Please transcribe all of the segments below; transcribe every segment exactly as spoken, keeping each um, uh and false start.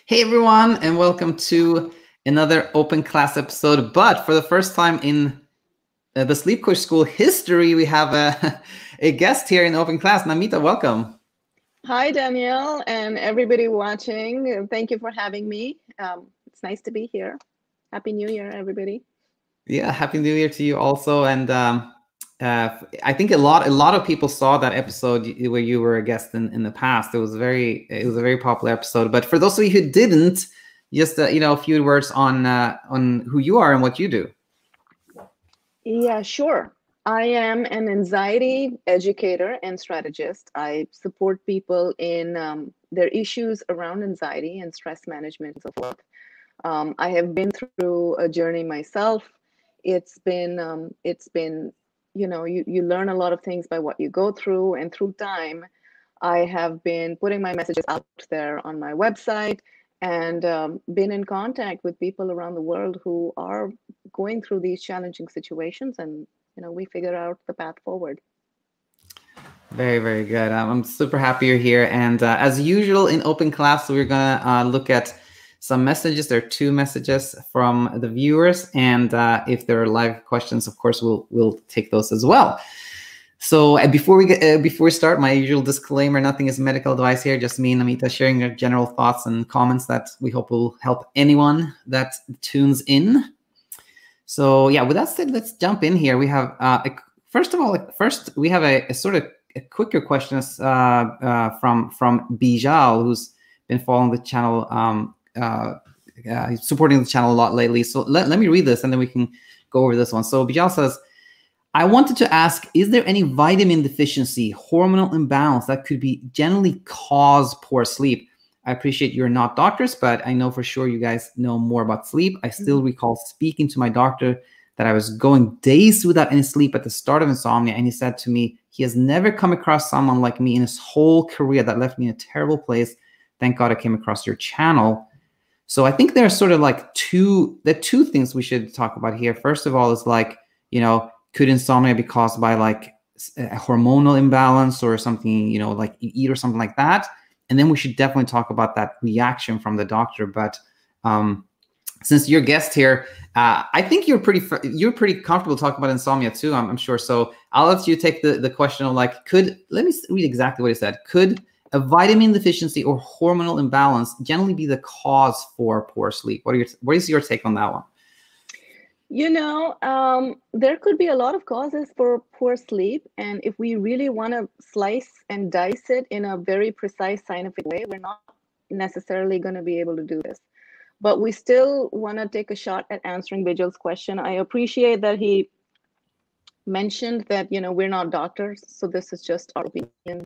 Hey everyone, and welcome to another open class episode. But for the first time in uh, the Sleep Coach School history, we have a, a guest here in open class. Namita, welcome. Hi, Danielle, and everybody watching. Thank you for having me. Um, it's nice to be here. Happy New Year, everybody. Yeah, happy New Year to you also. And um, uh, I think a lot a lot of people saw that episode where you were a guest in, in the past. It was very it was a very popular episode. But for those of you who didn't, just uh, you know a few words on uh, on who you are and what you do. Yeah, sure. I am an anxiety educator and strategist. I support people in um, their issues around anxiety and stress management and so forth. Um, I have been through a journey myself. It's been, um, it's been, you know, you, you learn a lot of things by what you go through, and through time, I have been putting my messages out there on my website and um, been in contact with people around the world who are going through these challenging situations, and you know we figure out the path forward. Very, very good. Um, I'm super happy you're here. And uh, as usual in open class, we're going to uh, look at some messages. There are two messages from the viewers. And uh, if there are live questions, of course, we'll we'll take those as well. So uh, before we get, uh, before we start, my usual disclaimer, nothing is medical advice here, just me and Namita sharing our general thoughts and comments that we hope will help anyone that tunes in. So yeah, with that said, let's jump in here. We have, uh, a, first of all, first we have a, a sort of a quicker question uh, uh, from from Bijal, who's been following the channel, um, uh, uh, supporting the channel a lot lately. So let, let me read this and then we can go over this one. So Bijal says, I wanted to ask, is there any vitamin deficiency, hormonal imbalance that could be generally cause poor sleep? I appreciate you're not doctors, but I know for sure you guys know more about sleep. I still recall speaking to my doctor that I was going days without any sleep at the start of insomnia, and he said to me, he has never come across someone like me in his whole career that left me in a terrible place. Thank God I came across your channel. So I think there are sort of like two, the two things we should talk about here. First of all is like, you know, could insomnia be caused by like a hormonal imbalance or something, you know, like you eat or something like that? And then we should definitely talk about that reaction from the doctor. But um, since you're guest here, uh, I think you're pretty you're pretty comfortable talking about insomnia too. I'm, I'm sure. So I'll let you take the the question of like, could let me read exactly what he said. Could a vitamin deficiency or hormonal imbalance generally be the cause for poor sleep? What are your what is your take on that one? You know, um, there could be a lot of causes for poor sleep. And if we really want to slice and dice it in a very precise scientific way, we're not necessarily going to be able to do this. But we still want to take a shot at answering Bijal's question. I appreciate that he mentioned that, you know, we're not doctors. So this is just our opinion.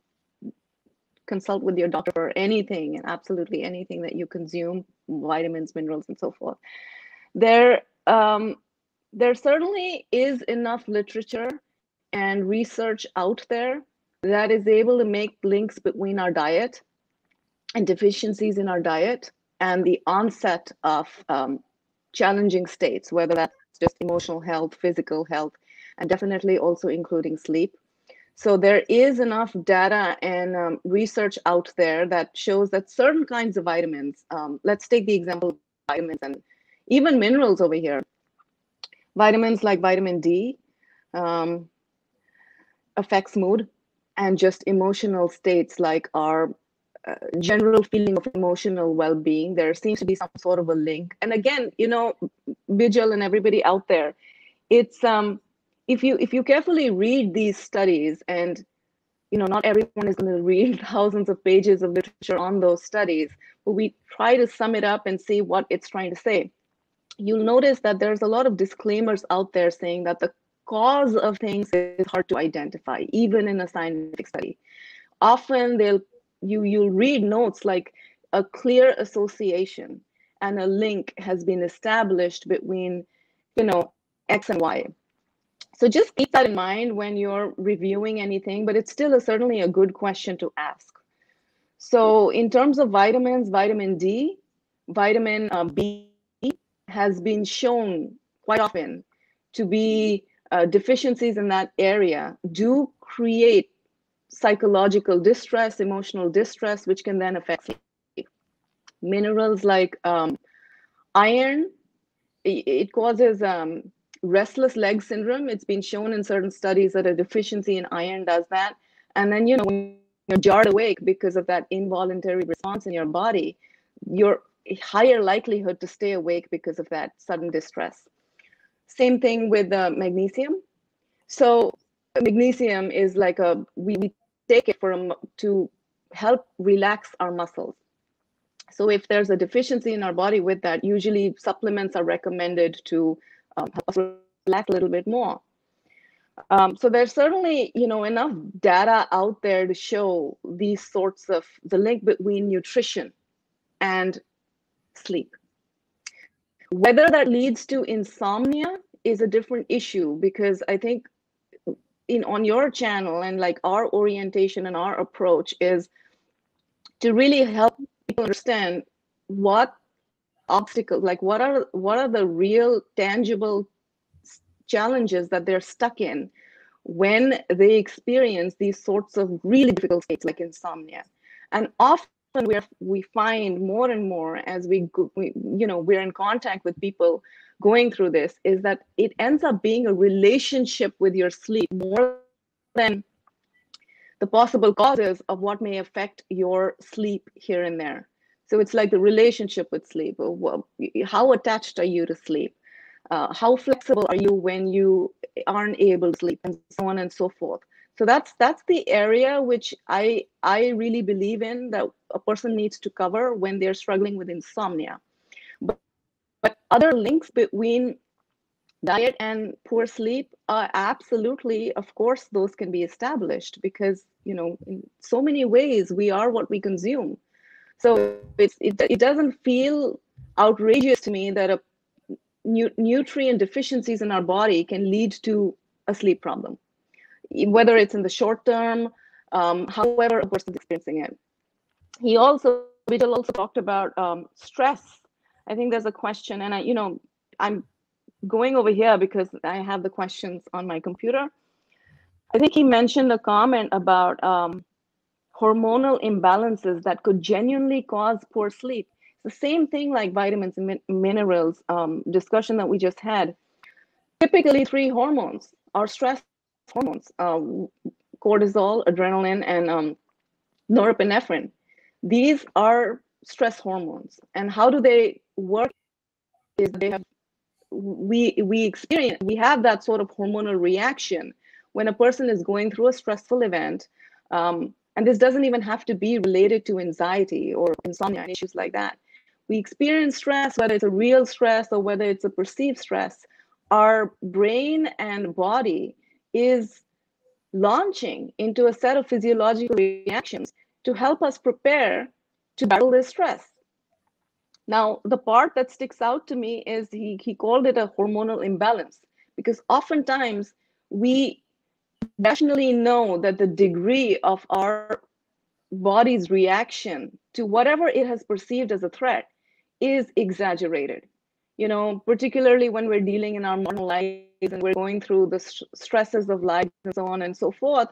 Consult with your doctor for anything and absolutely anything that you consume, vitamins, minerals, and so forth. There, um, there certainly is enough literature and research out there that is able to make links between our diet and deficiencies in our diet and the onset of um, challenging states, whether that's just emotional health, physical health, and definitely also including sleep. So there is enough data and um, research out there that shows that certain kinds of vitamins, um, let's take the example of vitamins and even minerals over here. Vitamins like vitamin D um, affects mood and just emotional states like our uh, general feeling of emotional well-being. There seems to be some sort of a link. And again, you know, Bijal and everybody out there, it's um, if you if you carefully read these studies, and you know, not everyone is going to read thousands of pages of literature on those studies, but we try to sum it up and see what it's trying to say. You'll notice that there's a lot of disclaimers out there saying that the cause of things is hard to identify, even in a scientific study. Often they'll you you'll read notes like a clear association and a link has been established between, you know, X and Y. So just keep that in mind when you're reviewing anything, but it's still a, certainly a good question to ask. So in terms of vitamins, vitamin D, vitamin uh, B has been shown quite often to be uh, deficiencies in that area do create psychological distress, emotional distress, which can then affect sleep. Minerals like um, iron, it, it causes um, restless leg syndrome. It's been shown in certain studies that a deficiency in iron does that. And then, you know, when you're jarred awake because of that involuntary response in your body, you're higher likelihood to stay awake because of that sudden distress. Same thing with uh, magnesium. So magnesium is like a, we, we take it for a, to help relax our muscles. So if there's a deficiency in our body with that, usually supplements are recommended to um, help us relax a little bit more. Um, so there's certainly, you know, enough data out there to show these sorts of the link between nutrition and sleep. Whether that leads to insomnia is a different issue, because I think in on your channel and like our orientation and our approach is to really help people understand what obstacles, like what are what are the real tangible challenges that they're stuck in when they experience these sorts of really difficult states like insomnia. And often we are, we find more and more as we, go, we you know we're in contact with people going through this, is that it ends up being a relationship with your sleep more than the possible causes of what may affect your sleep here and there. So it's like the relationship with sleep. How attached are you to sleep? Uh, how flexible are you when you aren't able to sleep, and so on and so forth. So that's that's the area which I I really believe in, that a person needs to cover when they're struggling with insomnia. But, but other links between diet and poor sleep, uh, absolutely, of course, those can be established, because, you know, in so many ways we are what we consume. So it's, it, it doesn't feel outrageous to me that a nu nutrient deficiencies in our body can lead to a sleep problem, whether it's in the short term, um, however a person's experiencing it. He also, Vijay also talked about um, stress. I think there's a question, and I, you know, I'm going over here because I have the questions on my computer. I think he mentioned a comment about um, hormonal imbalances that could genuinely cause poor sleep. The same thing like vitamins and min minerals um, discussion that we just had. Typically, three hormones are stress hormones: uh, cortisol, adrenaline, and um, norepinephrine. These are stress hormones, and how do they work? Is they have we we experience we have that sort of hormonal reaction when a person is going through a stressful event, um, and this doesn't even have to be related to anxiety or insomnia and issues like that. We experience stress, whether it's a real stress or whether it's a perceived stress. Our brain and body is launching into a set of physiological reactions to help us prepare to battle this stress. Now, the part that sticks out to me is he, he called it a hormonal imbalance, because oftentimes we rationally know that the degree of our body's reaction to whatever it has perceived as a threat is exaggerated. You know, particularly when we're dealing in our modern lives and we're going through the st stresses of life and so on and so forth.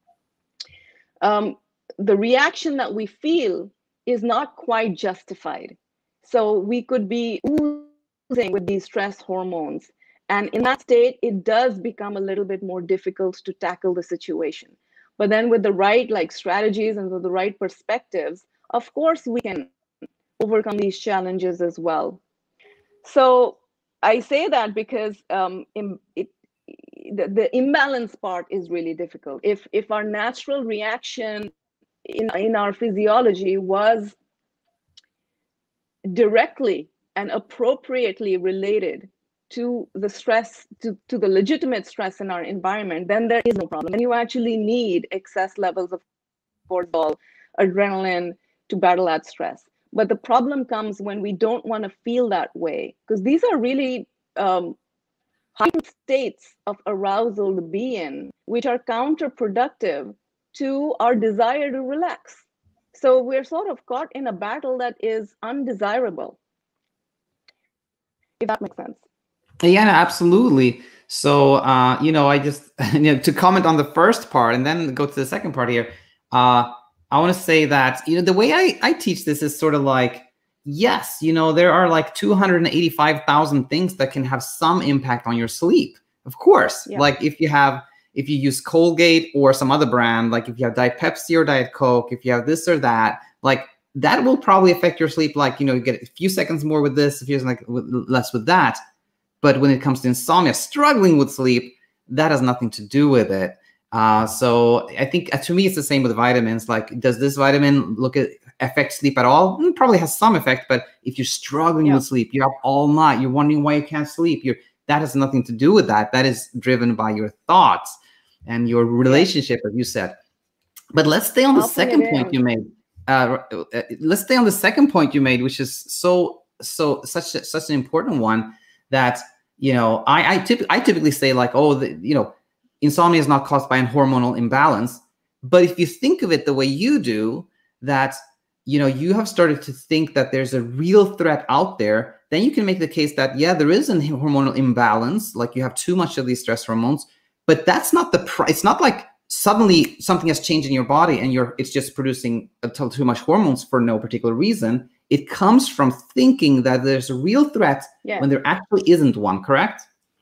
Um, the reaction that we feel is not quite justified. So we could be oozing with these stress hormones. And in that state, it does become a little bit more difficult to tackle the situation. But then with the right like strategies and with the right perspectives, of course, we can overcome these challenges as well. So I say that because um, in, it, the, the imbalance part is really difficult. If, if our natural reaction in, in our physiology was directly and appropriately related to the stress, to, to the legitimate stress in our environment, then there is no problem. And you actually need excess levels of cortisol, adrenaline to battle that stress. But the problem comes when we don't want to feel that way, because these are really um, heightened states of arousal to be in, which are counterproductive to our desire to relax. So we're sort of caught in a battle that is undesirable, if that makes sense. Yeah, absolutely. So, uh, you know, I just, you know, to comment on the first part and then go to the second part here, uh, I want to say that, you know, the way I, I teach this is sort of like, yes, you know, there are like two hundred eighty-five thousand things that can have some impact on your sleep. Of course, Yeah. like if you have, if you use Colgate or some other brand, like if you have Diet Pepsi or Diet Coke, if you have this or that, like that will probably affect your sleep. Like, you know, you get a few seconds more with this, a few like less with that. But when it comes to insomnia, struggling with sleep, that has nothing to do with it. Uh, so I think uh, to me, it's the same with vitamins. Like, does this vitamin look at affect sleep at all? It probably has some effect, but if you're struggling Yeah. with sleep, you're up all night, you're wondering why you can't sleep, you're that has nothing to do with that. That is driven by your thoughts and your relationship, as you said. But let's stay on the Often second it point is. you made. Uh, uh, let's stay on the second point you made, which is so so such a, such an important one. That you know, I I, typ- I typically say like, oh, the, you know, insomnia is not caused by a hormonal imbalance. But if you think of it the way you do, that you know, you have started to think that there's a real threat out there, then you can make the case that, yeah, there is a hormonal imbalance, like you have too much of these stress hormones, but that's not the, pr- it's not like suddenly something has changed in your body and you're, it's just producing a t- too much hormones for no particular reason. It comes from thinking that there's a real threat Yeah. when there actually isn't one, correct?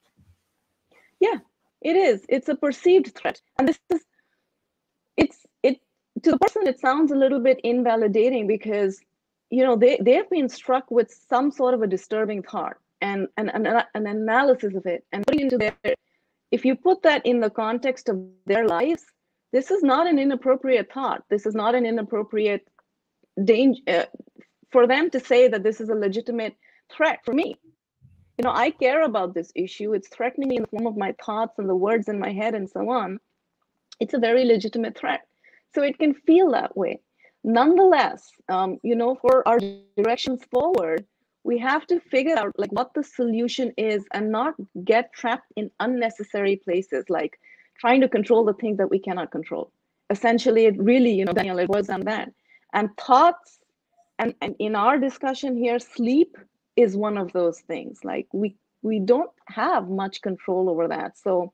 Yeah, it is. It's a perceived threat. And this is, it's, it, to the person, it sounds a little bit invalidating because, you know, they, they have been struck with some sort of a disturbing thought and, and, and an analysis of it and putting into their, if you put that in the context of their lives, this is not an inappropriate thought. This is not an inappropriate danger uh, for them to say that this is a legitimate threat for me. You know, I care about this issue. It's threatening me in the form of my thoughts and the words in my head and so on. It's a very legitimate threat. So it can feel that way. Nonetheless, um, you know, for our directions forward, we have to figure out like what the solution is and not get trapped in unnecessary places, like trying to control the things that we cannot control. Essentially, it really, you know, Daniel, it was on that. And thoughts, and, and in our discussion here, sleep is one of those things. Like we we don't have much control over that. So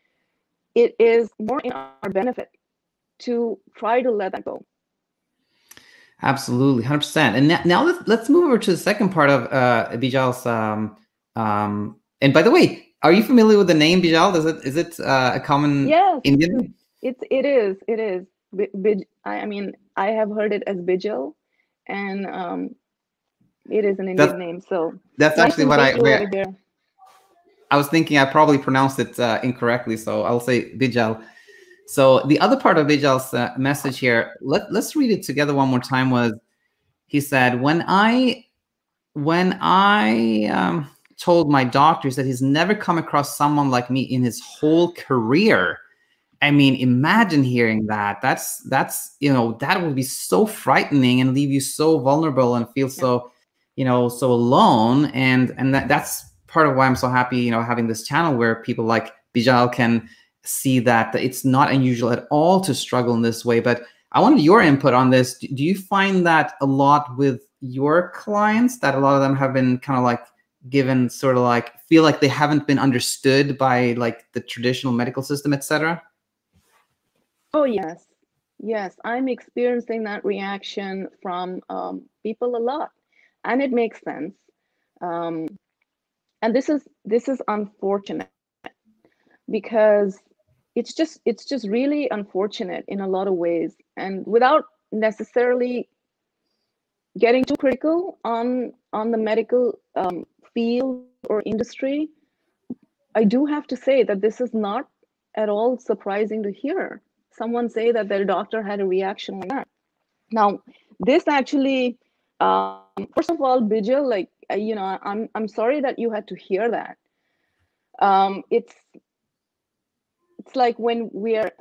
it is more in our benefit to try to let that go. Absolutely, one hundred percent. And now, now let's, let's move over to the second part of uh, Bijal's. Um, um, and by the way, are you familiar with the name Bijal? Is it is it uh, a common yes, Indian? It's it is it is. Bij, I mean, I have heard it as Bijal, and um, it is an Indian That's, name. So that's nice actually to what meet I. you over here. I was thinking I probably pronounced it uh, incorrectly, so I'll say Bijal. So the other part of Bijal's uh, message here, let, let's read it together one more time, was he said, when I when I um, told my doctors that he's never come across someone like me in his whole career. I mean, imagine hearing that. That's, that's you know, that would be so frightening and leave you so vulnerable and feel so, you know, so alone. And, and that, that's part of why I'm so happy, you know, having this channel where people like Bijal can see that it's not unusual at all to struggle in this way. But I wanted your input on this. Do you find that a lot with your clients, that a lot of them have been kind of like given sort of like, feel like they haven't been understood by like the traditional medical system, et cetera? Oh, yes. Yes, I'm experiencing that reaction from um, people a lot. And it makes sense. Um, and this is this is unfortunate because it's just it's just really unfortunate in a lot of ways. And without necessarily getting too critical on on the medical um, field or industry, I do have to say that this is not at all surprising to hear someone say that their doctor had a reaction like that. Now, this actually, um, first of all, Bijal, like uh, you know, I'm I'm sorry that you had to hear that. Um, it's it's like when we're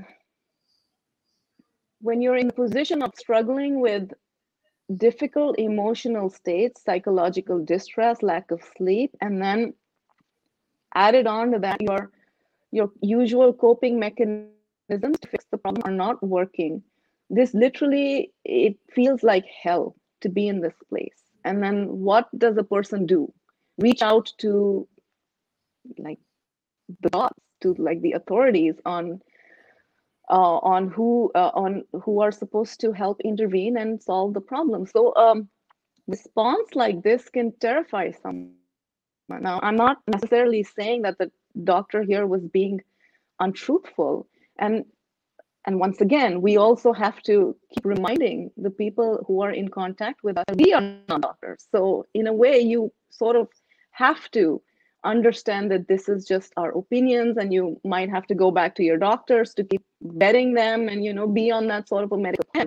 when you're in the position of struggling with difficult emotional states, psychological distress, lack of sleep, and then added on to that, your your usual coping mechanisms to fix the problem are not working. This literally, it feels like hell to be in this place. And then what does a person do? Reach out to like the gods, to like the authorities on uh, on who uh, on who are supposed to help intervene and solve the problem. So um, response like this can terrify someone. Now, I'm not necessarily saying that the doctor here was being untruthful. And and once again, we also have to keep reminding the people who are in contact with us, we are not doctors. So in a way, you sort of have to understand that this is just our opinions, and you might have to go back to your doctors to keep vetting them and, you know, be on that sort of a medical plan.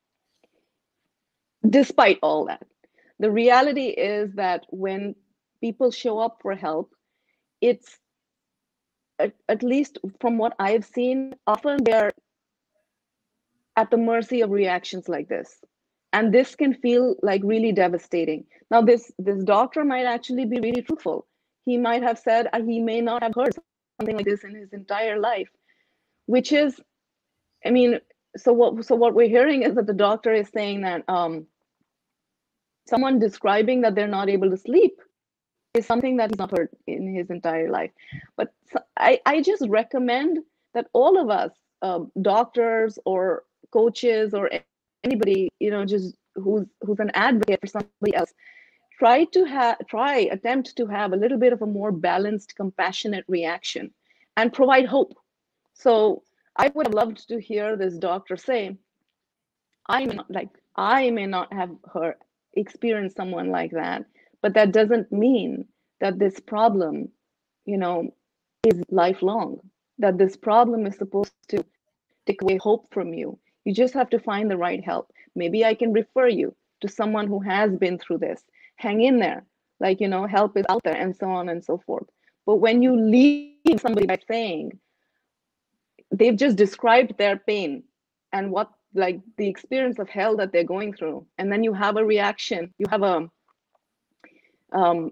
Despite all that, the reality is that when people show up for help, it's, at, at least from what I've seen, often they're at the mercy of reactions like this. And this can feel like really devastating. Now, this, this doctor might actually be really truthful. He might have said uh, he may not have heard something like this in his entire life, which is, I mean, so what, so what we're hearing is that the doctor is saying that um, someone describing that they're not able to sleep is something that he's not heard in his entire life. But I, I just recommend that all of us, uh, doctors or coaches or anybody, you know, just who's who's an advocate for somebody else, try to have, try, attempt to have a little bit of a more balanced, compassionate reaction and provide hope. So I would have loved to hear this doctor say, I may not, like, I may not have her experienced someone like that, but that doesn't mean that this problem, you know, is lifelong, that this problem is supposed to take away hope from you. You just have to find the right help. Maybe I can refer you to someone who has been through this. Hang in there. Like, you know, help is out there, and so on and so forth. But when you leave somebody by saying they've just described their pain and what, like, the experience of hell that they're going through, and then you have a reaction, you have a um,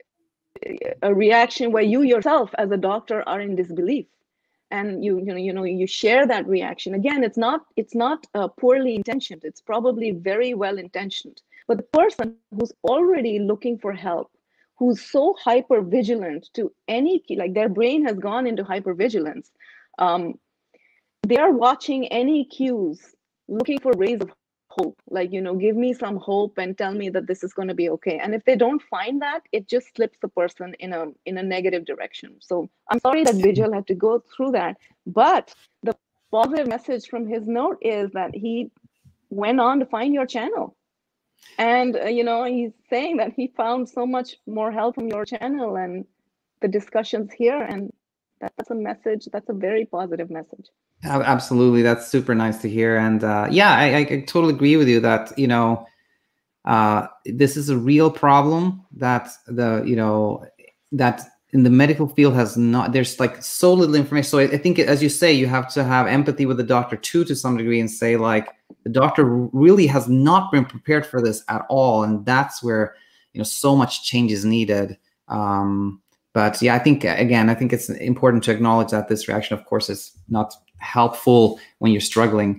a reaction where you yourself as a doctor are in disbelief, and you you know you know you share that reaction. Again, it's not it's not uh, poorly intentioned. It's probably very well intentioned. But the person who's already looking for help, who's so hyper vigilant to any, like, their brain has gone into hypervigilance, um, they are watching any cues, looking for rays of hope, like, you know, give me some hope and tell me that this is going to be okay. And if they don't find that, it just slips the person in a in a negative direction. So I'm sorry that Vijal had to go through that, but the positive message from his note is that he went on to find your channel, and uh, you know, he's saying that he found so much more help from your channel and the discussions here, and that, that's a message, that's a very positive message. Absolutely, that's super nice to hear. And uh, yeah, I, I totally agree with you that, you know, uh, this is a real problem that the, you know, that in the medical field has not, there's like so little information. So I, I think, as you say, you have to have empathy with the doctor too, to some degree, and say, like, the doctor really has not been prepared for this at all. And that's where, you know, so much change is needed. Um, but yeah, I think, again, I think it's important to acknowledge that this reaction, of course, is not helpful when you're struggling.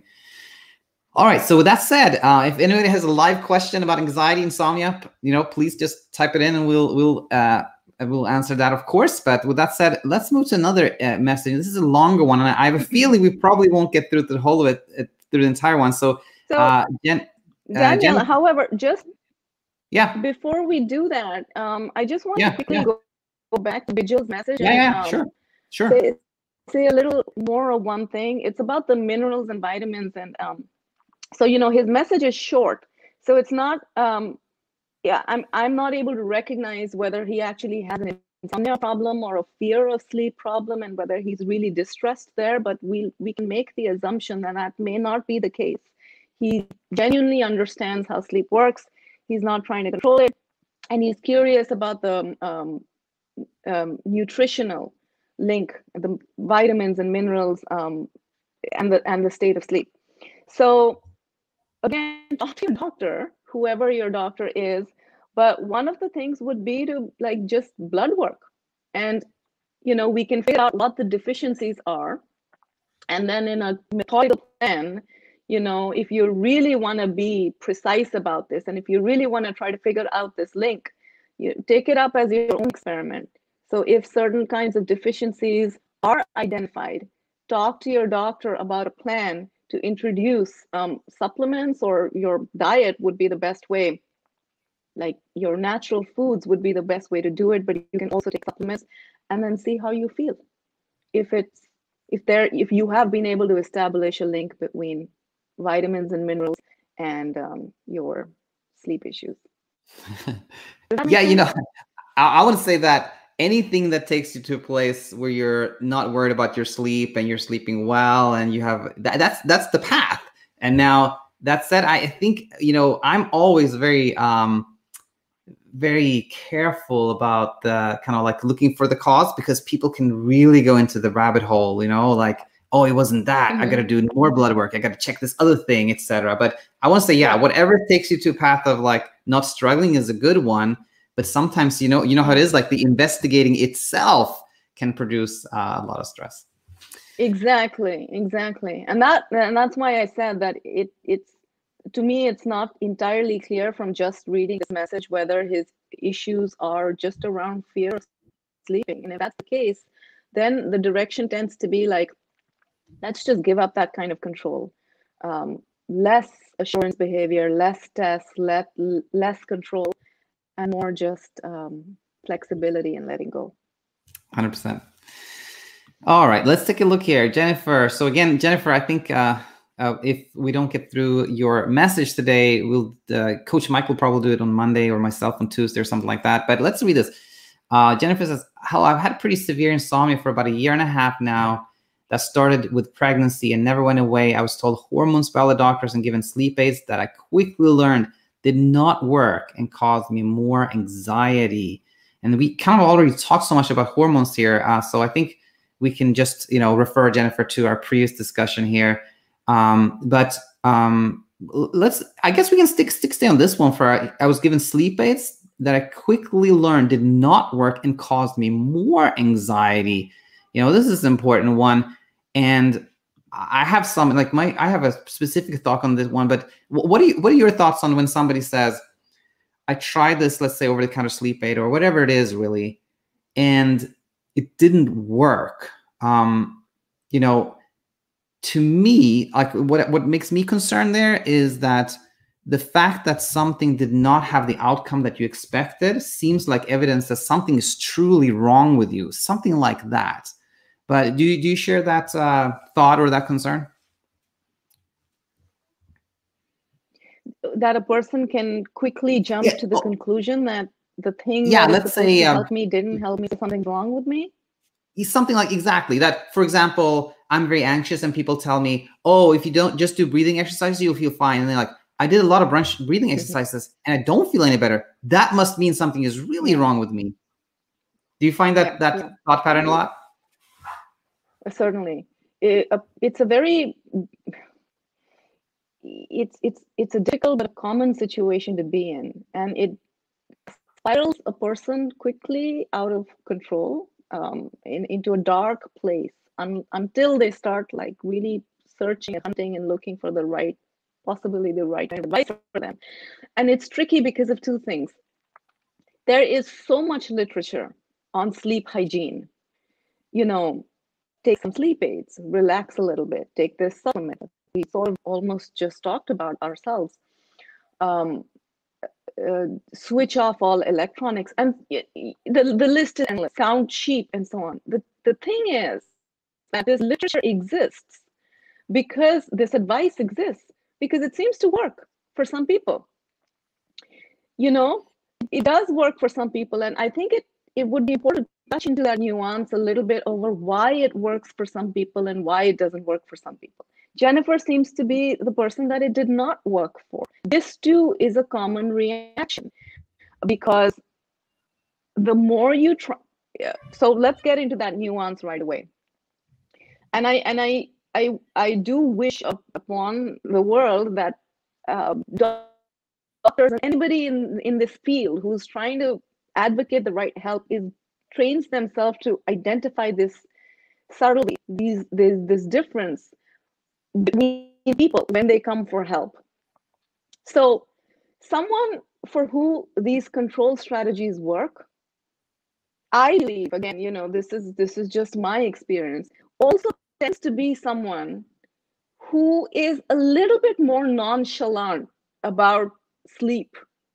All right, so with that said, uh, if anybody has a live question about anxiety, insomnia, you know, please just type it in and we'll we'll uh, we'll answer that, of course. But with that said, let's move to another uh, message. This is a longer one, and I have a feeling we probably won't get through the whole of it, uh, through the entire one. So, so uh, Jen, uh, Daniel, Jen, however, just yeah, before we do that, um, I just want yeah, to quickly yeah. go, go back to Vijal's message. Yeah, and, yeah, um, sure, sure. Say, say a little more of one thing. It's about the minerals and vitamins, and um, so, you know, his message is short, so it's not um, yeah, I'm I'm not able to recognize whether he actually has an insomnia problem or a fear of sleep problem, and whether he's really distressed there. But we we can make the assumption that that may not be the case. He genuinely understands how sleep works. He's not trying to control it, and he's curious about the um, um, nutritional link, the vitamins and minerals, um, and the and the state of sleep. So again, talk to your doctor, whoever your doctor is. But one of the things would be to, like, just blood work, and, you know, we can figure out what the deficiencies are, and then in a methodical plan, you know, if you really want to be precise about this, and if you really want to try to figure out this link, you take it up as your own experiment. So if certain kinds of deficiencies are identified, talk to your doctor about a plan to introduce um, supplements, or your diet would be the best way Like your natural foods would be the best way to do it, but you can also take supplements and then see how you feel. If it's if there if you have been able to establish a link between vitamins and minerals and um, your sleep issues. Yeah, you know, I, I would say that anything that takes you to a place where you're not worried about your sleep and you're sleeping well and you have that, that's that's the path. And now that said, I think, you know, I'm always very um very careful about the kind of like looking for the cause, because people can really go into the rabbit hole, you know, like, oh, it wasn't that. Mm-hmm. I got to do more blood work. I got to check this other thing, et cetera. But I want to say, yeah, whatever takes you to a path of like not struggling is a good one. But sometimes, you know, you know how it is, like the investigating itself can produce uh, a lot of stress. Exactly, exactly. And that and that's why I said that it it's to me, it's not entirely clear from just reading this message whether his issues are just around fear of sleeping. And if that's the case, then the direction tends to be like, let's just give up that kind of control. Um, less assurance behavior, less tests, let, less control, and more just um, flexibility and letting go. one hundred percent. All right, let's take a look here. Jennifer. So again, Jennifer, I think uh, uh, if we don't get through your message today, we'll uh, Coach Mike will probably do it on Monday, or myself on Tuesday, or something like that. But let's read this. Uh, Jennifer says, "Hello, I've had pretty severe insomnia for about a year and a half now. That started with pregnancy and never went away. I was told hormones by all the doctors and given sleep aids that I quickly learned did not work and caused me more anxiety." And we kind of already talked so much about hormones here, uh, so I think we can just, you know, refer Jennifer to our previous discussion here. Um, but um, let's, I guess we can stick, stick stay on this one for, I was given sleep aids that I quickly learned did not work and caused me more anxiety. You know, this is an important one. And I have some, like my, I have a specific thought on this one, but what are you, what are your thoughts on when somebody says, I tried this, let's say over the counter sleep aid or whatever it is really, and it didn't work. Um, you know, to me, like what, what makes me concerned there is that the fact that something did not have the outcome that you expected seems like evidence that something is truly wrong with you, something like that. But do you, do you share that uh, thought or that concern? That a person can quickly jump yeah. to the oh. conclusion that the thing yeah, that let's is supposed say, to um, help me didn't help me, something wrong with me? Something like, exactly that. For example, I'm very anxious and people tell me, oh, if you don't just do breathing exercises, you'll feel fine. And they're like, I did a lot of breathing exercises and I don't feel any better. That must mean something is really yeah. wrong with me. Do you find that, yeah, that yeah. thought pattern a lot? Certainly. It, uh, it's a very, it's, it's, it's a difficult but common situation to be in. And it spirals a person quickly out of control. Um, in, into a dark place un, until they start like really searching and hunting and looking for the right, possibly the right kind of advice for them. And it's tricky because of two things. There is so much literature on sleep hygiene. You know, take some sleep aids, relax a little bit, take this supplement. We sort of almost just talked about ourselves. Um, Uh, switch off all electronics, and the, the list is endless. Sound cheap and so on. The, the thing is that this literature exists because this advice exists because it seems to work for some people. You know, it does work for some people, and I think it, it would be important to touch into that nuance a little bit over why it works for some people and why it doesn't work for some people. Jennifer seems to be the person that it did not work for. This too is a common reaction because the more you try, yeah. So let's get into that nuance right away. And I and I I I do wish upon the world that uh, doctors and anybody in in this field who's trying to advocate the right help is trains themselves to identify this subtlety, these this this difference between people when they come for help. So someone for who these control strategies work, I believe, again, you know, this is this is just my experience, also tends to be someone who is a little bit more nonchalant about sleep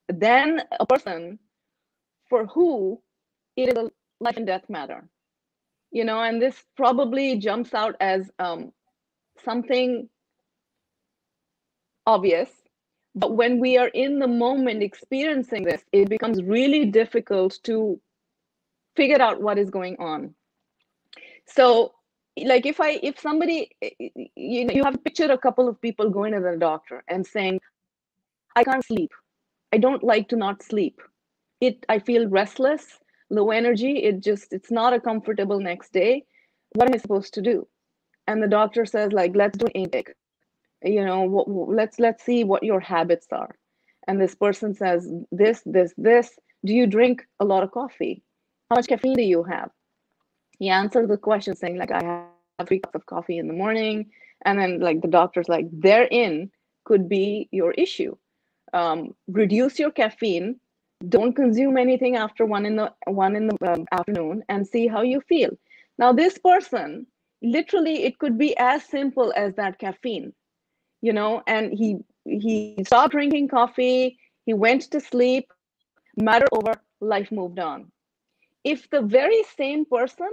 than a person for who it is a life and death matter. You know, and this probably jumps out as um, something obvious, but when we are in the moment experiencing this, it becomes really difficult to figure out what is going on. So, like if I, if somebody, you know, you have pictured a couple of people going to the doctor and saying, I can't sleep. I don't like to not sleep. It, I feel restless, low energy. It just, it's not a comfortable next day. What am I supposed to do? And the doctor says, like, let's do an intake. You know, what, let's let's see what your habits are. And this person says this, this, this. Do you drink a lot of coffee? How much caffeine do you have? He answers the question saying, like, I have three cups of coffee in the morning. And then, like, the doctor's like, therein could be your issue. Um, reduce your caffeine. Don't consume anything after one in the one in the um, afternoon, and see how you feel. Now, this person, literally, it could be as simple as that caffeine, you know, and he he stopped drinking coffee. He went to sleep. Matter over, life moved on. If the very same person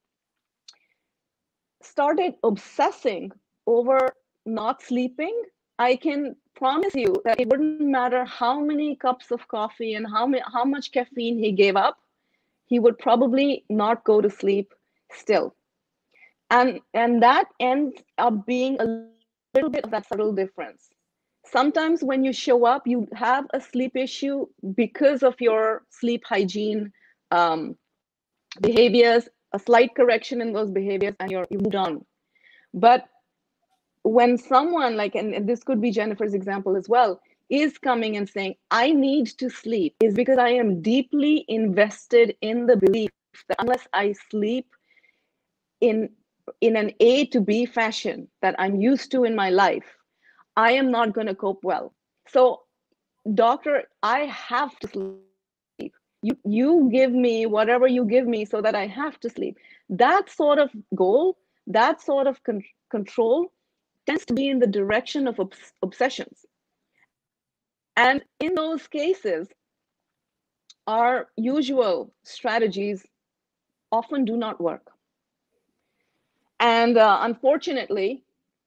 started obsessing over not sleeping, I can promise you that it wouldn't matter how many cups of coffee and how, many, how much caffeine he gave up, he would probably not go to sleep still. And, and that ends up being a little bit of that subtle difference. Sometimes when you show up, you have a sleep issue because of your sleep hygiene um, behaviors, a slight correction in those behaviors, and you're, you moved on. But when someone like, and this could be Jennifer's example as well, is coming and saying, I need to sleep, is because I am deeply invested in the belief that unless I sleep in, in an A to B fashion that I'm used to in my life, I am not going to cope well. So, doctor, I have to sleep. You, you give me whatever you give me so that I have to sleep. That sort of goal, that sort of con control tends to be in the direction of obs obsessions. And in those cases, our usual strategies often do not work. And uh, unfortunately,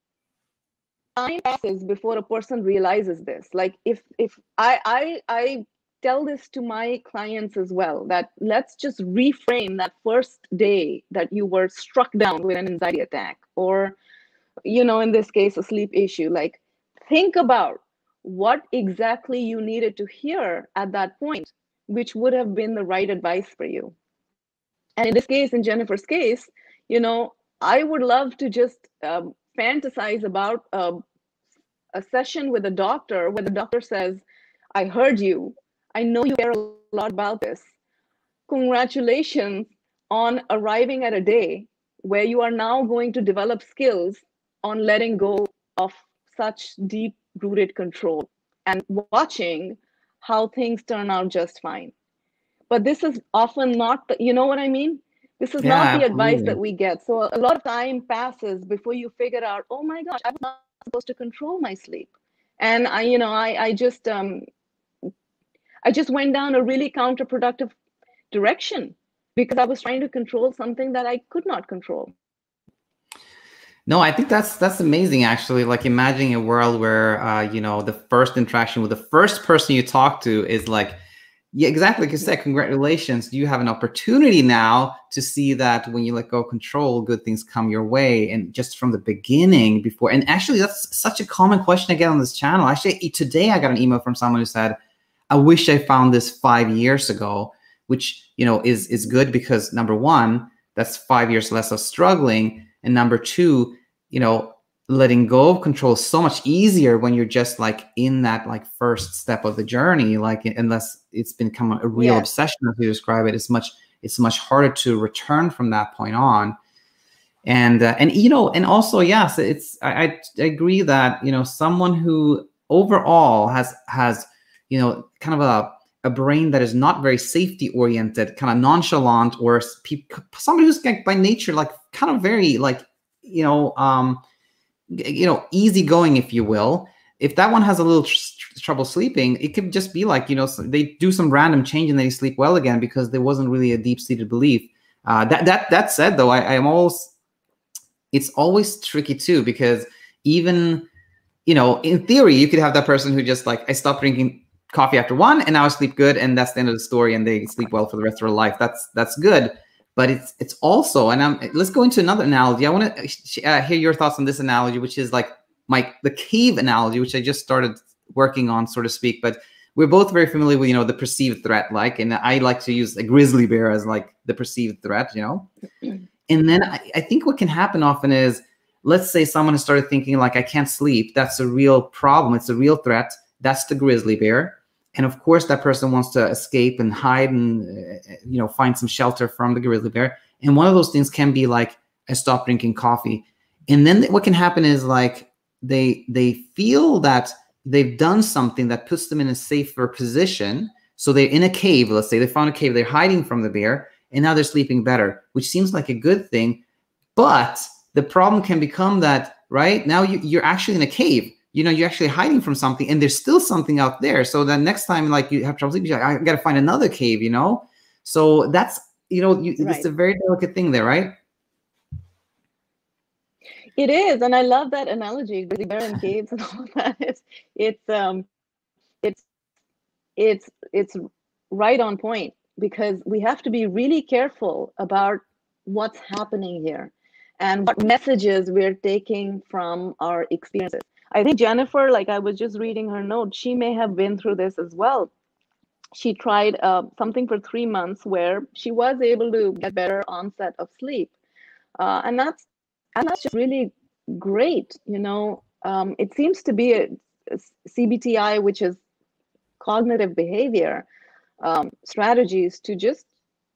time passes before a person realizes this. Like if if I I I tell this to my clients as well, that let's just reframe that first day that you were struck down with an anxiety attack, or, you know, in this case, a sleep issue. Like, think about what exactly you needed to hear at that point, which would have been the right advice for you. And in this case, in Jennifer's case, you know, I would love to just um, fantasize about uh, a session with a doctor where the doctor says, I heard you. I know you care a lot about this. Congratulations on arriving at a day where you are now going to develop skills on letting go of such deep-rooted control and watching how things turn out just fine. But this is often not, the, you know what I mean? This is Yeah, not the absolutely. advice that we get. So a lot of time passes before you figure out, oh my gosh, I was not supposed to control my sleep. And I, you know, I, I just, um, I just went down a really counterproductive direction because I was trying to control something that I could not control. No, I think that's that's amazing, actually. Like imagining a world where, uh, you know, the first interaction with the first person you talk to is like, yeah, exactly like you said, congratulations. You have an opportunity now to see that when you let go of control, good things come your way. And just from the beginning before, and actually that's such a common question I get on this channel. Actually, today I got an email from someone who said, I wish I found this five years ago, which, you know, is, is good because number one, that's five years less of struggling. And number two, you know, letting go of control is so much easier when you're just like in that like first step of the journey, like unless it's become a real Yeah. obsession, as you describe it, it's much, it's much harder to return from that point on. And, uh, and, you know, and also, yes, it's, I, I agree that, you know, someone who overall has, has, you know, kind of a, a brain that is not very safety oriented, kind of nonchalant, or somebody who's like by nature, like kind of very like, you know, um, you know, easygoing, if you will, if that one has a little tr trouble sleeping, it could just be like, you know, they do some random change and they sleep well again because there wasn't really a deep-seated belief. Uh, that that that said, though, I, I am always, it's always tricky too, because even, you know, in theory, you could have that person who just like, I stopped drinking coffee after one and now I sleep good, and that's the end of the story, and they sleep well for the rest of their life. That's that's good. But it's it's also, and I'm, let's go into another analogy. I want to uh, hear your thoughts on this analogy, which is like my the cave analogy, which I just started working on, so to speak. But we're both very familiar with, you know, the perceived threat, like, and I like to use a grizzly bear as like the perceived threat, you know. And then I, I think what can happen often is, let's say someone has started thinking like, I can't sleep. That's a real problem. It's a real threat. That's the grizzly bear. And of course, that person wants to escape and hide and, uh, you know, find some shelter from the grizzly bear. And one of those things can be like, I stopped drinking coffee. And then what can happen is like, they they feel that they've done something that puts them in a safer position. So they're in a cave, let's say they found a cave, they're hiding from the bear, and now they're sleeping better, which seems like a good thing. But the problem can become that, right, now you, you're actually in a cave. You know, you're actually hiding from something, and there's still something out there. So then next time, like, you have trouble sleeping, you're like, I got to find another cave, you know? So that's, you know, you, right. It's a very delicate thing there, right? It is. And I love that analogy, grizzly bear and caves and all of that. It's, it's, um, it's, it's, it's right on point, because we have to be really careful about what's happening here and what messages we're taking from our experiences. I think Jennifer, like I was just reading her note, she may have been through this as well. She tried uh, something for three months where she was able to get better onset of sleep. Uh, and that's and that's just really great. You know, um, it seems to be a, a C B T I, which is cognitive behavior um, strategies to just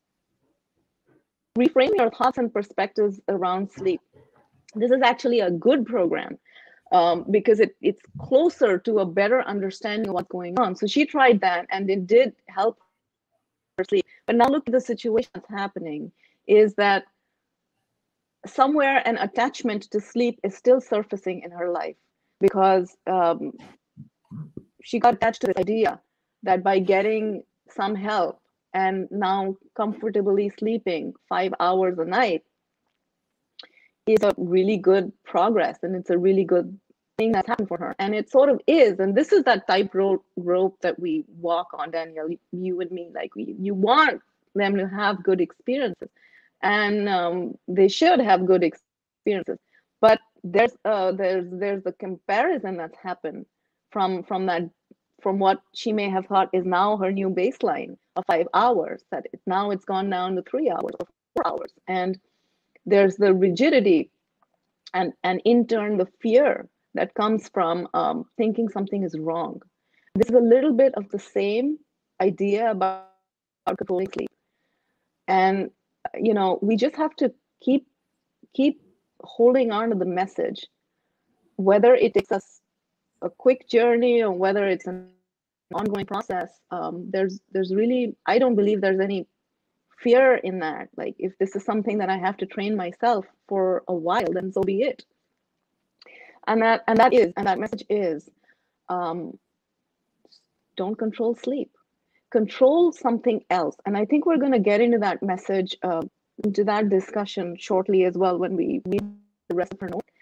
reframe your thoughts and perspectives around sleep. This is actually a good program. Um, because it, it's closer to a better understanding of what's going on. So she tried that, and it did help her sleep. But now look at the situation that's happening, is that somewhere an attachment to sleep is still surfacing in her life, because um, she got attached to this idea that by getting some help and now comfortably sleeping five hours a night, is a really good progress, and it's a really good thing that's happened for her. And it sort of is. And this is that tightrope rope that we walk on, Danielle, you and me. Like, we, you want them to have good experiences, and um, they should have good experiences. But there's uh, there's there's the comparison that's happened from from that from what she may have thought is now her new baseline of five hours. That it, now it's gone down to three hours or four hours, and there's the rigidity and, and in turn, the fear that comes from um, thinking something is wrong. This is a little bit of the same idea about, about controlling sleep. And, you know, we just have to keep, keep holding on to the message, whether it takes us a quick journey or whether it's an ongoing process. Um, there's, there's really, I don't believe there's any fear in that. Like, if this is something that I have to train myself for a while, then so be it. And that and that is and that message is, um, don't control sleep. Control something else. And I think we're going to get into that message, uh, into that discussion shortly as well when we read the rest of her note.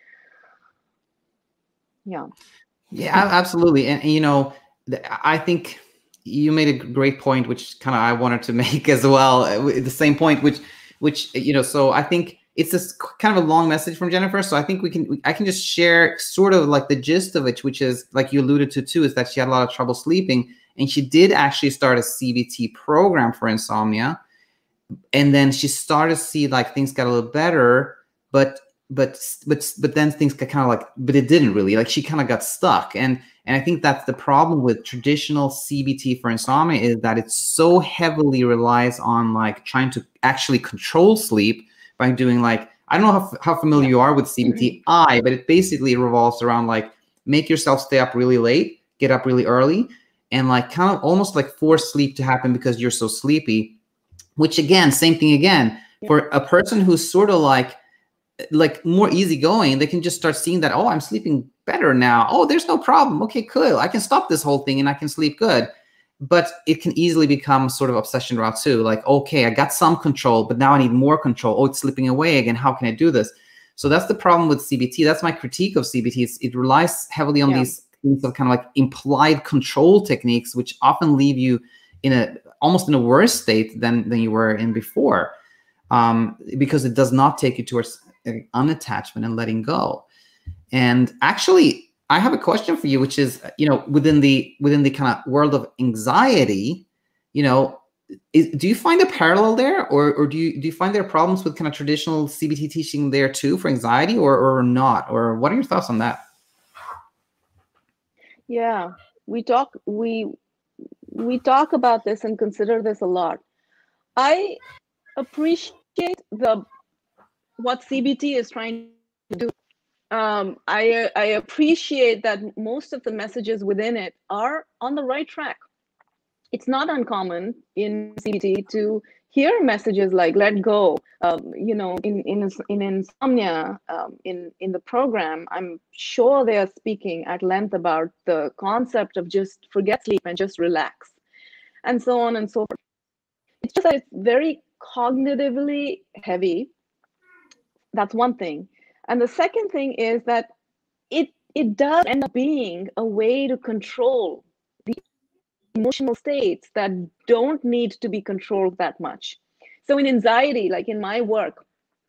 Yeah. Yeah, absolutely. And, and you know, I think you made a great point, which kind of I wanted to make as well. The same point, which, which you know, so I think it's this kind of a long message from Jennifer. So I think we can, I can just share sort of like the gist of it, which is like you alluded to too, is that she had a lot of trouble sleeping, and she did actually start a C B T program for insomnia, and then she started to see like things got a little better, but but but but then things got kind of like, but it didn't really, like she kind of got stuck. And and I think that's the problem with traditional C B T for insomnia, is that it so heavily relies on like trying to actually control sleep by doing like, I don't know how, how familiar you are with C B T I, but it basically revolves around like, make yourself stay up really late, get up really early, and like kind of almost like force sleep to happen because you're so sleepy, which again, same thing again, for a person who's sort of like, like more easygoing, they can just start seeing that, oh, I'm sleeping better now. Oh, there's no problem. Okay, cool. I can stop this whole thing and I can sleep good. But it can easily become sort of obsession route too. Like, okay, I got some control, but now I need more control. Oh, it's slipping away again. How can I do this? So that's the problem with C B T. That's my critique of C B T. It's, it relies heavily on yeah. these things of kind of like implied control techniques, which often leave you in a almost in a worse state than than you were in before, um, because it does not take you towards unattachment and letting go. And actually, I have a question for you, which is, you know, within the within the kind of world of anxiety, you know, is, do you find a parallel there, or or do you do you find there are problems with kind of traditional C B T teaching there too for anxiety, or or not, or what are your thoughts on that? Yeah, we talk we we talk about this and consider this a lot. I appreciate the what C B T is trying to do. Um, I, I appreciate that most of the messages within it are on the right track. It's not uncommon in C B T to hear messages like "let go." Um, you know, in in in insomnia, um, in in the program, I'm sure they are speaking at length about the concept of just forget sleep and just relax, and so on and so forth. It's just that it's very cognitively heavy. That's one thing. And the second thing is that it it does end up being a way to control the emotional states that don't need to be controlled that much. So in anxiety, like in my work,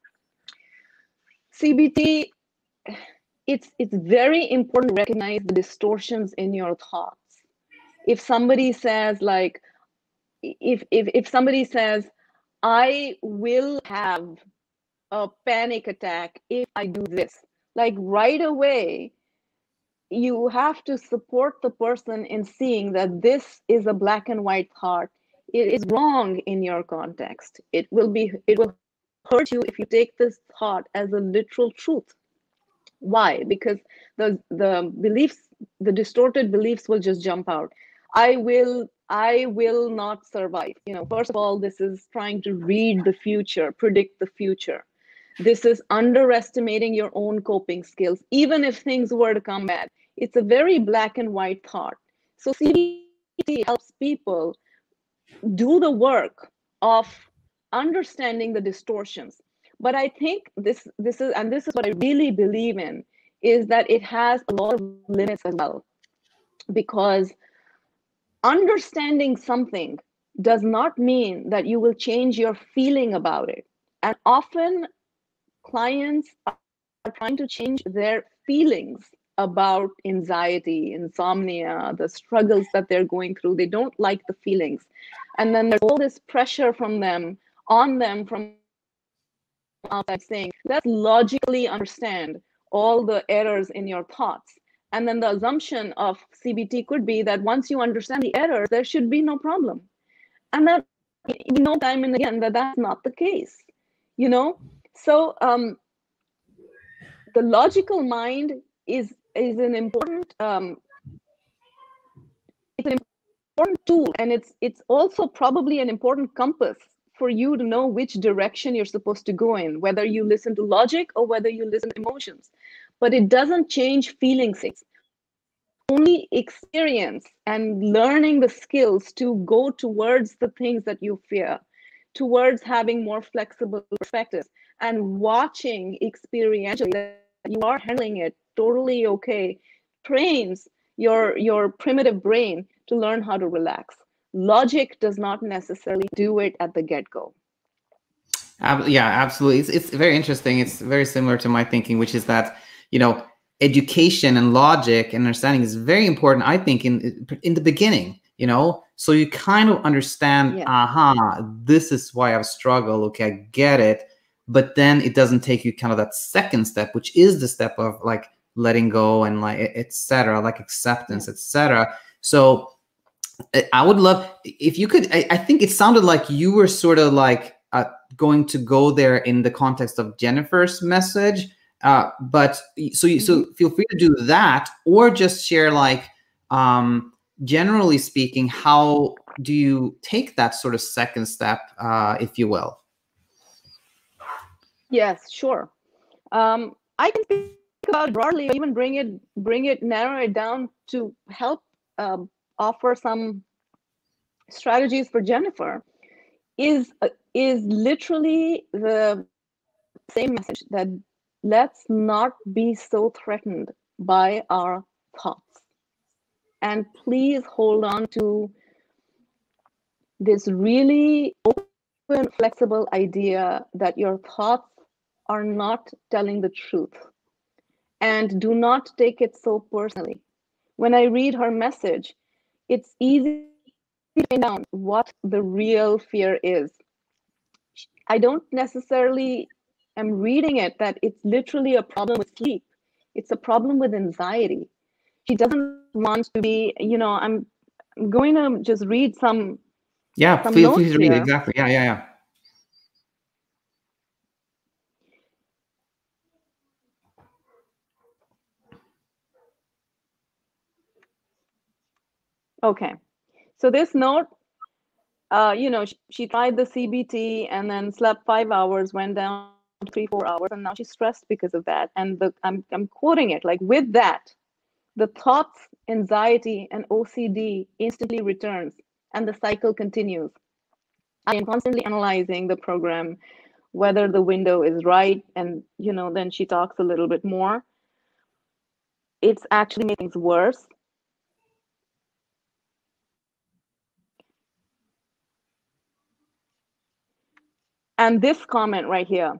C B T, it's it's very important to recognize the distortions in your thoughts. If somebody says like, if if if somebody says, I will have a panic attack if I do this, like right away, you have to support the person in seeing that this is a black and white thought. It is wrong in your context. It will be, it will hurt you if you take this thought as a literal truth. Why? Because the the beliefs, the distorted beliefs will just jump out. I will, I will not survive. You know, first of all, this is trying to read the future, predict the future. This is underestimating your own coping skills. Even if things were to come bad, it's a very black and white thought. So C B T helps people do the work of understanding the distortions. But I think this, this is, and this is what I really believe in, is that it has a lot of limits as well. Because understanding something does not mean that you will change your feeling about it. And often clients are trying to change their feelings about anxiety, insomnia, the struggles that they're going through. They don't like the feelings. And then there's all this pressure from them, on them from outside saying, let's logically understand all the errors in your thoughts. And then the assumption of C B T could be that once you understand the errors, there should be no problem. And that, we know time and again that that's not the case, you know? So um, the logical mind is is an important um, it's an important tool, and it's it's also probably an important compass for you to know which direction you're supposed to go in, whether you listen to logic or whether you listen to emotions. But it doesn't change feeling states. Only experience and learning the skills to go towards the things that you fear, towards having more flexible perspectives, and watching experientially that you are handling it totally okay, trains your your primitive brain to learn how to relax. Logic does not necessarily do it at the get-go. Uh, yeah, absolutely. It's, it's very interesting. It's very similar to my thinking, which is that, you know, education and logic and understanding is very important, I think, in in the beginning, you know, so you kind of understand, yeah. aha, this is why I struggle. Okay, I get it. But then it doesn't take you kind of that second step, which is the step of like letting go and like, et cetera, like acceptance, yeah. et cetera. So I would love if you could, I, I think it sounded like you were sort of like uh, going to go there in the context of Jennifer's message. Uh, but so you, so feel free to do that, or just share like, um, generally speaking, how do you take that sort of second step, uh, if you will? Yes, sure. Um, I can speak about it broadly, or even bring it, bring it, narrow it down to help um, offer some strategies for Jennifer, is uh, is literally the same message that let's not be so threatened by our thoughts, and please hold on to this really open, flexible idea that your thoughts are not telling the truth, and do not take it so personally. When I read her message, it's easy to pin down what the real fear is. I don't necessarily am reading it that it's literally a problem with sleep. It's a problem with anxiety. She doesn't want to be, you know, I'm going to just read some Yeah, some feel notes free to read. here. Exactly. Yeah, yeah, yeah. Okay. So this note, uh, you know, she, she tried the C B T and then slept five hours, went down to three, four hours, and now she's stressed because of that. And the, I'm, I'm quoting it, like, with that, the thoughts, anxiety, and O C D instantly returns, and the cycle continues. I am constantly analyzing the program, whether the window is right, and, you know, then she talks a little bit more. It's actually making things worse. And this comment right here,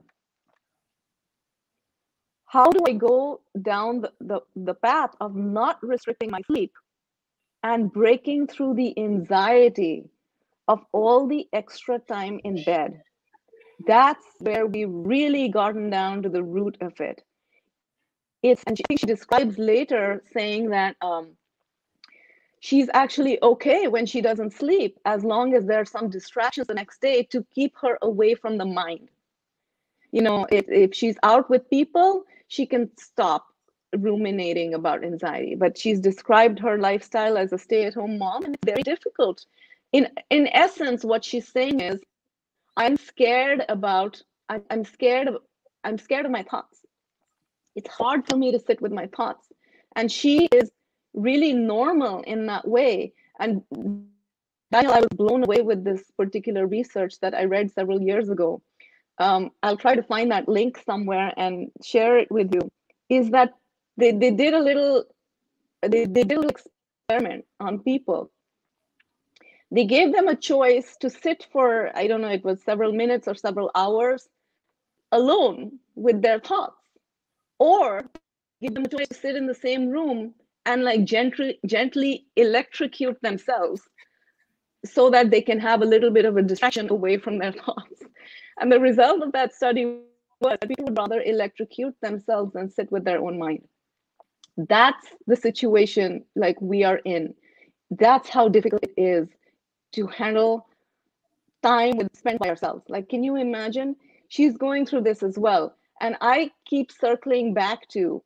how do I go down the, the, the path of not restricting my sleep and breaking through the anxiety of all the extra time in bed? That's where we really gotten down to the root of it. It's, and she, she describes later saying that um, she's actually okay when she doesn't sleep, as long as there are some distractions the next day to keep her away from the mind. You know, if, if she's out with people, she can stop ruminating about anxiety. But she's described her lifestyle as a stay-at-home mom, and it's very difficult. In in essence, what she's saying is, I'm scared about, I'm, I'm scared of, I'm scared of my thoughts. It's hard for me to sit with my thoughts. And she is really normal in that way. And Daniel, I was blown away with this particular research that I read several years ago. Um, I'll try to find that link somewhere and share it with you. Is that they, they did a little, they, they did a little experiment on people. They gave them a choice to sit for, I don't know, it was several minutes or several hours alone with their thoughts, or give them a choice to sit in the same room and like gently, gently electrocute themselves so that they can have a little bit of a distraction away from their thoughts. And the result of that study was that people would rather electrocute themselves than sit with their own mind. That's the situation like we are in. That's how difficult it is to handle time with spent by ourselves. Like, can you imagine? She's going through this as well. And I keep circling back to,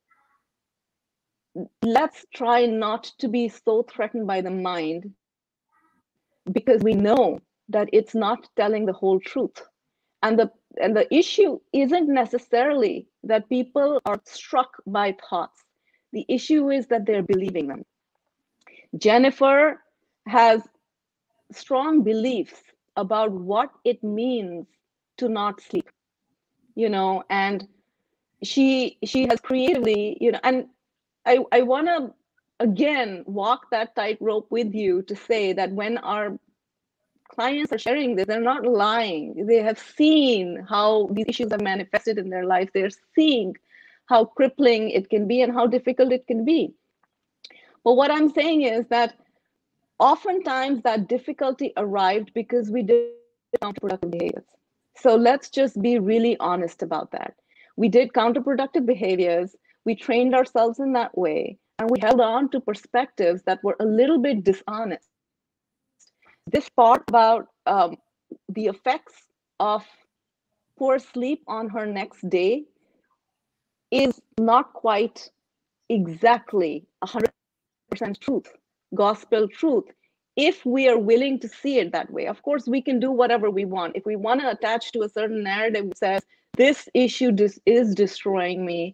let's try not to be so threatened by the mind, because we know that it's not telling the whole truth. And the and the issue isn't necessarily that people are struck by thoughts. The issue is that they're believing them. Jennifer has strong beliefs about what it means to not sleep, you know, and she she has creatively, you know, and I, I want to again walk that tightrope with you to say that when our clients are sharing this, they're not lying. They have seen how these issues are manifested in their life. They're seeing how crippling it can be and how difficult it can be. But what I'm saying is that oftentimes that difficulty arrived because we did counterproductive behaviors. So let's just be really honest about that. We did counterproductive behaviors. We trained ourselves in that way, and we held on to perspectives that were a little bit dishonest. This part about um, the effects of poor sleep on her next day is not quite exactly one hundred percent truth, gospel truth, if we are willing to see it that way. Of course, we can do whatever we want. If we want to attach to a certain narrative that says, this issue is destroying me,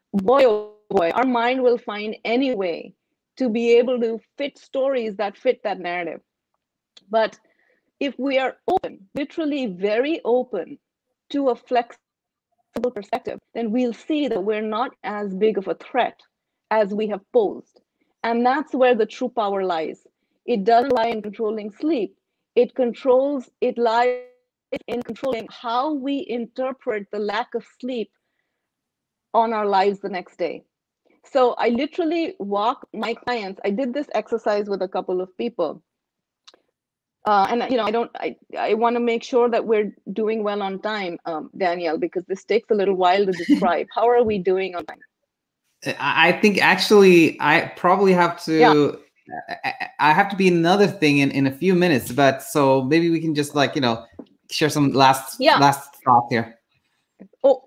boy, oh boy, our mind will find any way to be able to fit stories that fit that narrative. But if we are open, literally very open to a flexible perspective, then we'll see that we're not as big of a threat as we have posed. And that's where the true power lies. It doesn't lie in controlling sleep. It controls, it lies in controlling how we interpret the lack of sleep on our lives the next day. So I literally walk my clients. I did this exercise with a couple of people. Uh, and you know, I don't. I I want to make sure that we're doing well on time, um, Danielle, because this takes a little while to describe. How are we doing on time? I think actually I probably have to. Yeah. I, I have to be another thing in in a few minutes, but so maybe we can just like you know share some last yeah. last thoughts here. Oh,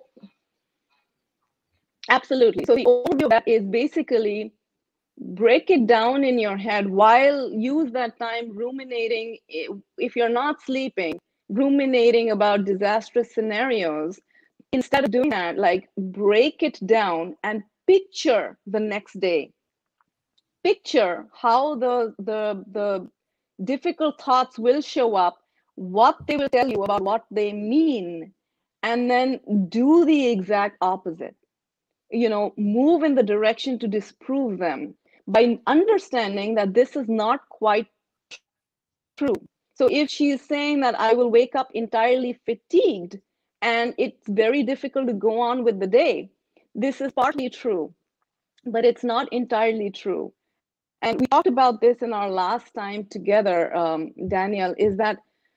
absolutely. So the overview of that is basically break it down in your head while use that time ruminating. If you're not sleeping, ruminating about disastrous scenarios, instead of doing that, like break it down and picture the next day. Picture how the the the difficult thoughts will show up, what they will tell you about what they mean, and then do the exact opposite. You know, move in the direction to disprove them by understanding that this is not quite true. So if she's saying that I will wake up entirely fatigued and it's very difficult to go on with the day, this is partly true, but it's not entirely true. And we talked about this in our last time together, um, Danielle, is that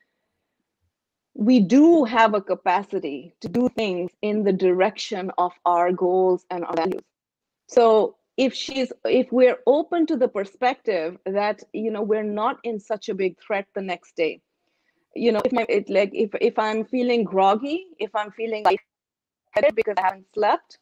we do have a capacity to do things in the direction of our goals and our values. So if she's, if we're open to the perspective that, you know, we're not in such a big threat the next day, you know, if my, it like, if, if I'm feeling groggy, if I'm feeling lightheaded because I haven't slept,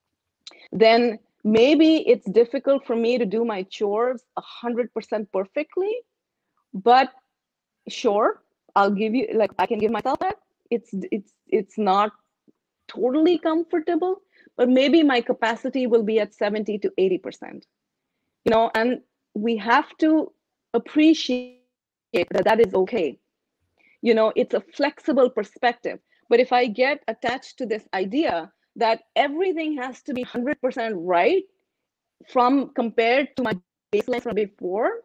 then maybe it's difficult for me to do my chores a hundred percent perfectly, but sure, I'll give you, like, I can give myself that. It's, it's, it's not totally comfortable, but maybe my capacity will be at seventy to eighty percent, you know, and we have to appreciate that that is okay. You know, it's a flexible perspective. But if I get attached to this idea that everything has to be one hundred percent right from compared to my baseline from before,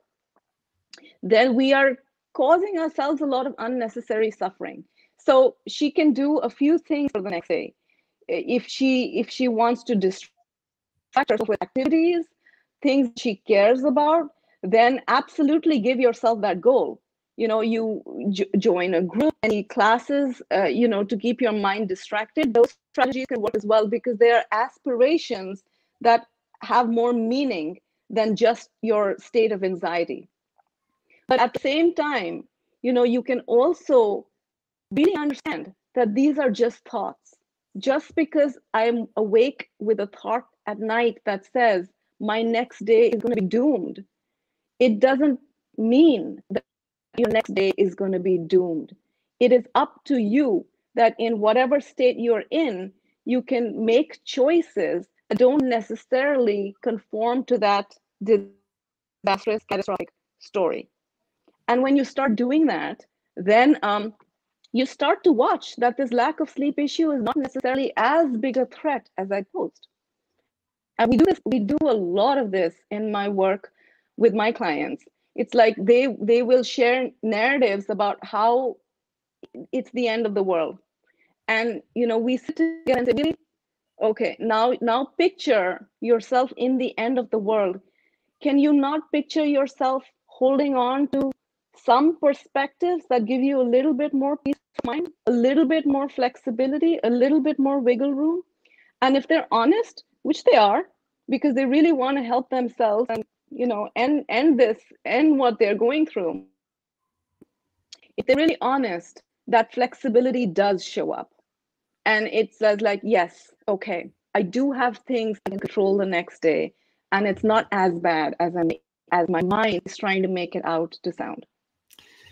then we are causing ourselves a lot of unnecessary suffering. So she can do a few things for the next day. If she if she wants to distract herself with activities, things she cares about, then absolutely give yourself that goal. You know, you join a group, any classes, uh, you know, to keep your mind distracted. Those strategies can work as well because they are aspirations that have more meaning than just your state of anxiety. But at the same time, you know, you can also really understand that these are just thoughts. Just because I'm awake with a thought at night that says my next day is going to be doomed, it doesn't mean that your next day is going to be doomed. It is up to you that in whatever state you're in, you can make choices that don't necessarily conform to that disastrous, catastrophic story. And when you start doing that, then um, you start to watch that this lack of sleep issue is not necessarily as big a threat as I posed. And we do this, we do a lot of this in my work with my clients. It's like they they will share narratives about how it's the end of the world. And you know, we sit together and say, really? Okay, now now picture yourself in the end of the world. Can you not picture yourself holding on to some perspectives that give you a little bit more peace of mind, a little bit more flexibility, a little bit more wiggle room? And if they're honest, which they are, because they really want to help themselves and, you know, end, end this, end what they're going through. If they're really honest, that flexibility does show up. And it says like, yes, okay, I do have things I can control the next day. And it's not as bad as, I'm, as my mind is trying to make it out to sound.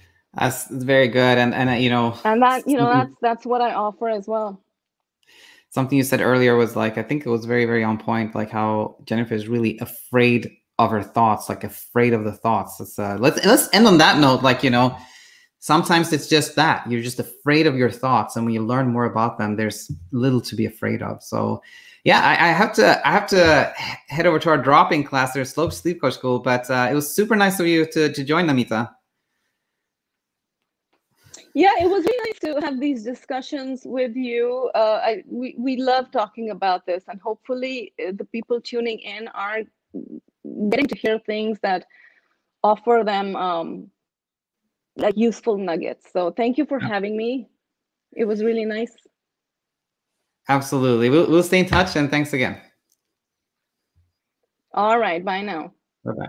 That's very good. And, and uh, you know, and that, you know, that's, that's what I offer as well. something you said earlier was like, I think it was very, very on point, like how Jennifer is really afraid of her thoughts, like afraid of the thoughts. Let's, uh, let's, let's end on that note. Like, you know, sometimes it's just that you're just afraid of your thoughts. And when you learn more about them, there's little to be afraid of. So yeah, I, I have to, I have to head over to our drop-in class. There's Slope Sleep Coach School, but uh, it was super nice of you to, to join, Namita. Yeah, it was really nice to have these discussions with you. Uh, I, we, we love talking about this, and hopefully the people tuning in are getting to hear things that offer them um, like useful nuggets. So thank you for having me. It was really nice. Absolutely. We'll, we'll stay in touch, and thanks again. All right. Bye now.